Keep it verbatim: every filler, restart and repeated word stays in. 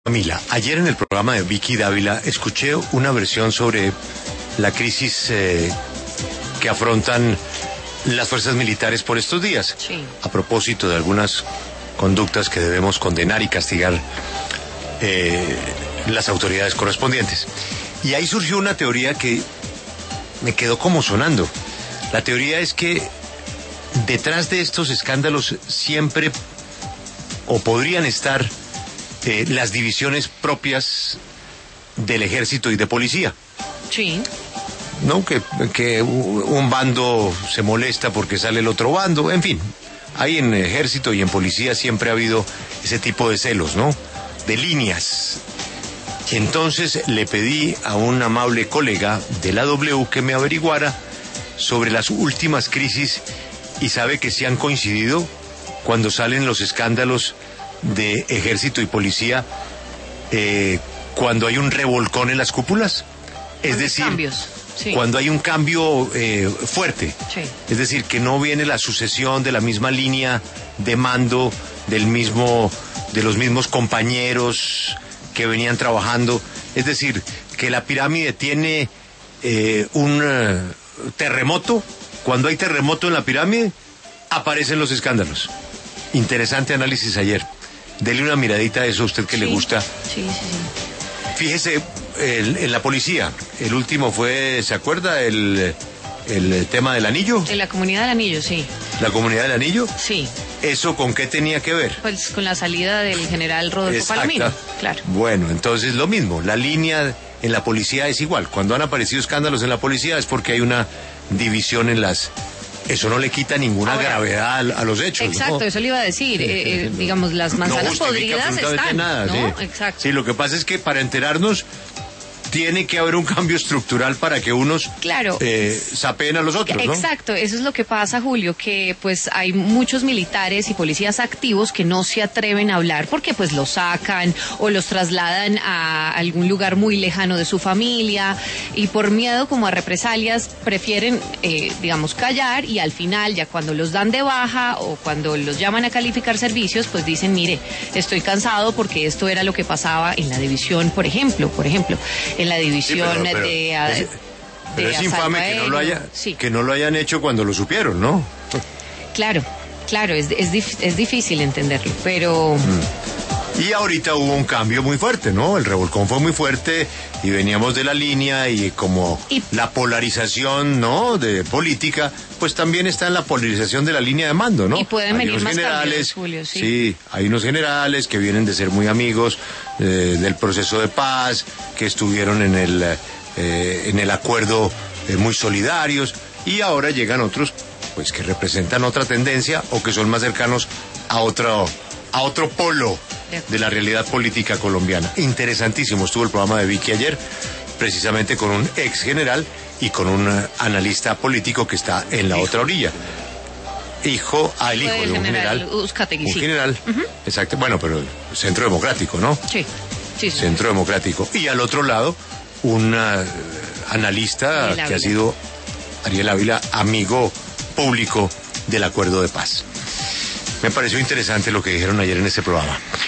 Camila, ayer en el programa de Vicky Dávila escuché una versión sobre la crisis eh, que afrontan las fuerzas militares por estos días. Sí. A propósito de algunas conductas que debemos condenar y castigar eh, las autoridades correspondientes. Y ahí surgió una teoría que me quedó como sonando. La teoría es que detrás de estos escándalos siempre o podrían estar eh, las divisiones propias del ejército y de policía. Sí. ¿No? Que, que un bando se molesta porque sale el otro bando, en fin. Ahí en ejército y en policía siempre ha habido ese tipo de celos, ¿no? De líneas. Entonces le pedí a un amable colega de la W que me averiguara sobre las últimas crisis y sabe que sí han coincidido cuando salen los escándalos de ejército y policía, eh, cuando hay un revolcón en las cúpulas. Es decir, cambios. Sí. Cuando hay un cambio eh, fuerte. Sí. Es decir, que no viene la sucesión de la misma línea de mando, del mismo, de los mismos compañeros que venían trabajando. Es decir, que la pirámide tiene eh, un eh, terremoto. Cuando hay terremoto en la pirámide, aparecen los escándalos. Interesante análisis ayer. Dele una miradita a eso a usted que Sí. le gusta. Sí, sí, sí. Fíjese, el, en la policía, el último fue, ¿se acuerda? El, el tema del anillo. En la comunidad del anillo, sí. La comunidad del anillo. Sí. ¿Eso con qué tenía que ver? Pues con la salida del general Rodolfo Exacta. Palomino. Claro. Bueno, entonces lo mismo, la línea en la policía es igual. Cuando han aparecido escándalos en la policía es porque hay una división en las... Eso no le quita ninguna Ahora, gravedad a, a los hechos. Exacto, ¿no? eso le iba a decir. Eh, eh, digamos, las manzanas No justifica podridas absolutamente están, nada, ¿no? sí. Exacto. Sí, lo que pasa es que para enterarnos tiene que haber un cambio estructural para que unos Claro. eh, sapeen a los otros, ¿no? Exacto, eso es lo que pasa, Julio, que pues hay muchos militares y policías activos que no se atreven a hablar porque pues los sacan o los trasladan a algún lugar muy lejano de su familia y por miedo como a represalias prefieren, eh, digamos, callar y al final ya cuando los dan de baja o cuando los llaman a calificar servicios pues dicen, mire, estoy cansado porque esto era lo que pasaba en la división, por ejemplo, por ejemplo, en la división Sí, pero- pero de... es- de Pero es asalto infame que no, lo aéreo. haya, Sí. que no lo hayan hecho cuando lo supieron, ¿no? Claro, claro, es, es, dif- es difícil entenderlo, pero Y ahorita hubo un cambio muy fuerte, ¿no? El revolcón fue muy fuerte y veníamos de la línea y como Y- la polarización, ¿no? De política, pues también está en la polarización de la línea de mando, ¿no? Y pueden Hay venir unos más generales, cambios, Julio, sí. sí, hay unos generales que vienen de ser muy amigos eh, del proceso de paz, que estuvieron en el eh, en el acuerdo eh, muy solidarios y ahora llegan otros, pues que representan otra tendencia o que son más cercanos a otro a otro polo de la realidad política colombiana. Interesantísimo estuvo el programa de Vicky ayer, precisamente con un ex general y con un eh, analista político que está en la Hijo. otra orilla. Hijo, ah, el hijo Fue de el un general general. Uzcategui, Un sí. general, exacto. Bueno, pero Centro Democrático, ¿no? sí, sí, sí. Centro Democrático. Y al otro lado, un eh, analista Ariel que ha Ávila. sido Ariel Ávila, amigo público del acuerdo de paz. Me pareció interesante lo que dijeron ayer en ese programa.